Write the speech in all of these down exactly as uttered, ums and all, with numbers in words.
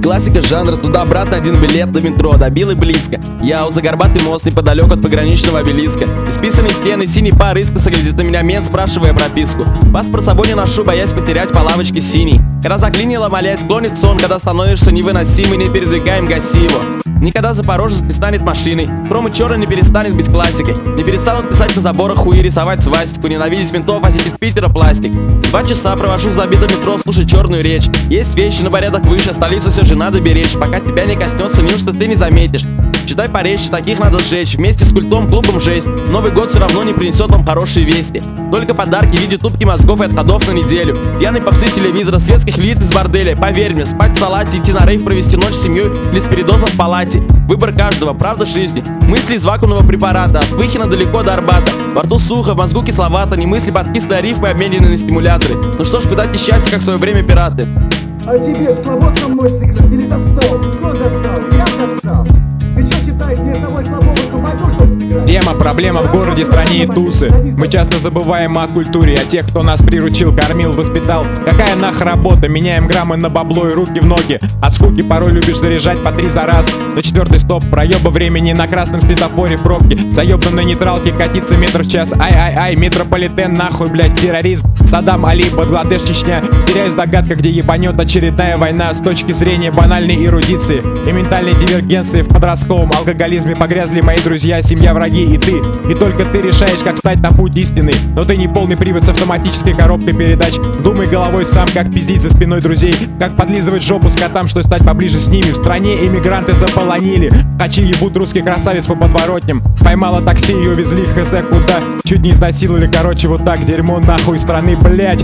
классика жанра, туда-обратно один билет на метро, добил и близко. Я у Загорбатый мост, неподалеку от пограничного обелиска. Исписанные стены, синий пар искоса глядит на меня мент, спрашивая прописку. Паспорт с собой не ношу, боясь потерять по лавочке синий. Когда заклинило, молясь, клонит сон, когда становишься невыносимый, не передвигаем, гаси его. Никогда Запорожец не станет машиной, промо черный не перестанет быть классикой. Не перестанут писать на заборах хуи, рисовать свастику, ненавидеть ментов, возить из Питера пластик. Два часа провожу в забитом метро, слушай черную речь. Есть вещи на порядок выше, столицу все же надо беречь. Пока тебя не коснется, неужто ты не заметишь? Читай поречь, таких надо сжечь. Вместе с культом, клубом жесть. Новый год все равно не принесет вам хорошие вести. Только подарки в виде тупки мозгов и отходов на неделю. Пьяный попсы телевизора, светских лиц из борделя. Поверь мне, спать в салате, идти на рейв, провести ночь с семьей или с передозом в палате. Выбор каждого, правда жизни. Мысли из вакуумного препарата, от Пыхина далеко до Арбата. Во рту сухо, в мозгу кисловато, не мысли подкислые, а рифмы обменены на стимуляторы. Ну что ж, пытайте счастье, как в свое время пираты. А тебе слабо со мной сыграть или застал? Кто застал? Я застал. Ты что считаешь, мне с тобой слабого кабаку что ли сыграть? Тема, проблема в городе, стране и тусы. Мы часто забываем о культуре, о тех, кто нас приручил, кормил, воспитал. Какая нах работа, меняем граммы на бабло и руки в ноги. От скуки порой любишь заряжать по три за раз. На четвертый стоп, проеба времени на красном светофоре в пробке. Заебан на нейтралке, катиться метр в час. Ай-ай-ай, метрополитен, нахуй, блять, терроризм. Саддам, Али, Бангладеш, Чечня. Теряюсь догадка, где ебанет очередная война. С точки зрения банальной эрудиции и ментальной дивергенции в подростковом алкоголизме погрязли мои друзья, семья, враги и ты. И только ты решаешь, как встать на путь истины. Но ты не полный привод с автоматической коробкой передач. Думай головой сам, как пиздить за спиной друзей, как подлизывать жопу скотам, что стать поближе с ними. В стране иммигранты заполонили, хачи ебут русский красавец по подворотням. Поймала такси и увезли хз куда. Чуть не изнасиловали, короче, вот так. Дерьмо нахуй страны, блять.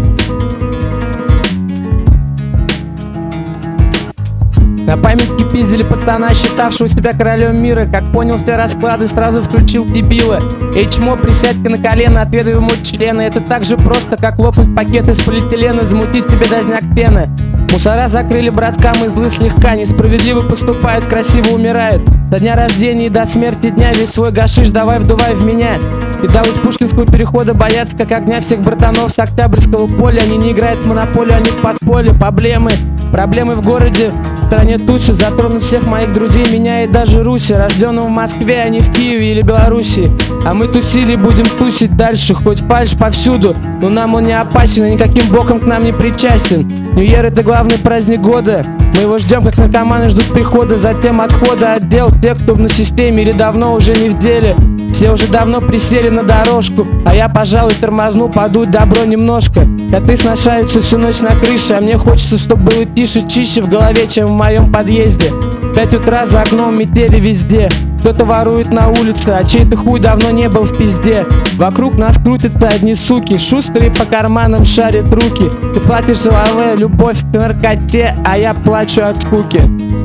На памятке пиздили пацана, считавшего себя королем мира. Как понял все расклады, сразу включил дебила. Эй, чмо, присядь-ка на колено, отведай мой член. Это так же просто, как лопнуть пакет из полиэтилена, замутить тебе дозняк пены. Мусора закрыли, братка, мы злы слегка. Несправедливо поступают, красиво умирают. До дня рождения и до смерти дня весь свой гашиш давай вдувай в меня. И до из Пушкинского перехода боятся как огня всех братанов с Октябрьского поля. Они не играют в монополию, они в подполье. Проблемы, проблемы в городе, в стране тусю. Затронут всех моих друзей, меня и даже Руси. Рожденного в Москве, а не в Киеве или Белоруссии. А мы тусили, будем тусить дальше. Хоть фальшь повсюду, но нам он не опасен и никаким боком к нам не причастен. Нью-Йер — это главный праздник года. Мы его ждем, как наркоманы ждут прихода, затем отхода от дел. Те, кто на системе или давно уже не в деле. Все уже давно присели на дорожку, а я, пожалуй, тормозну, подуть добро немножко. Коты сношаются всю ночь на крыше, а мне хочется, чтобы было тише, чище в голове, чем в моем подъезде. Пять утра за окном, метели везде. Кто-то ворует на улице, а чей-то хуй давно не был в пизде. Вокруг нас крутятся одни суки, шустрые по карманам шарят руки. Ты платишь за лаве, любовь к наркоте, а я плачу от скуки.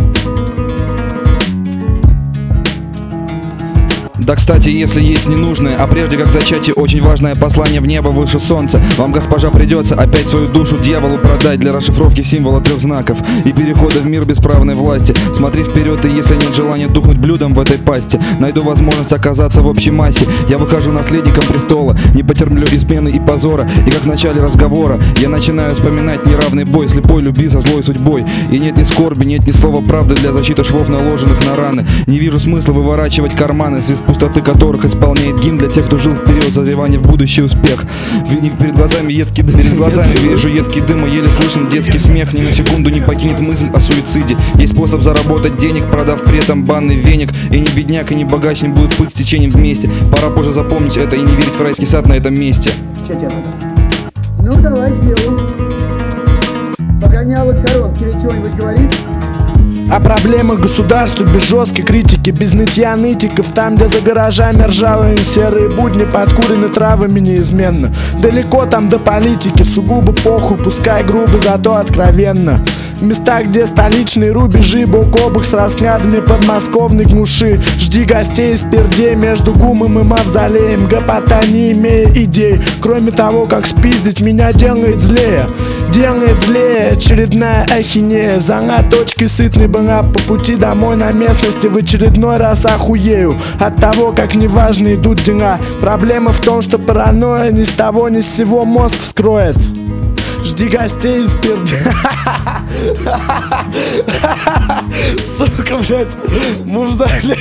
Да, кстати, если есть ненужное, а прежде как зачатие очень важное послание в небо выше солнца, вам, госпожа, придется опять свою душу дьяволу продать для расшифровки символа трех знаков и перехода в мир бесправной власти. Смотри вперед, и если нет желания духнуть блюдом в этой пасти, найду возможность оказаться в общей массе. Я выхожу наследником престола, не потерплю измены и позора. И как в начале разговора я начинаю вспоминать неравный бой слепой любви со злой судьбой. И нет ни скорби, нет ни слова правды для защиты швов, наложенных на раны. Не вижу смысла выворачивать карманы, свист пустоты которых исполняет гимн для тех, кто жил вперед, зазревание в будущий успех. Перед глазами едкий дым, перед глазами вижу едкий дым, и еле слышен детский смех. Ни на секунду не покинет мысль о суициде. Есть способ заработать денег, продав при этом банный веник. И ни бедняк, и ни богач не будут плыть с течением вместе. Пора позже запомнить это и не верить в райский сад на этом месте. Что тебе надо? Ну давай к делу. Погонял от коров, тебе что-нибудь говорит? О проблемах государства без жесткой критики, без нытья нытиков. Там, где за гаражами ржавые серые будни подкурены травами неизменно. Далеко там до политики, сугубо похуй, пускай грубо, зато откровенно. В местах, где столичные рубежи бок о бок с раскладами подмосковной гнуши. Жди гостей из пердей между гумом и мавзолеем. Гопота, не имея идей, кроме того, как спиздить меня делает злее. Делает злее очередная ахинея. Занят точкой сытный банап по пути домой на местности. В очередной раз охуею от того, как неважно идут дела. Проблема в том, что паранойя ни с того ни с сего мозг вскроет. Жди гостей из перди. блядь, мы в зале.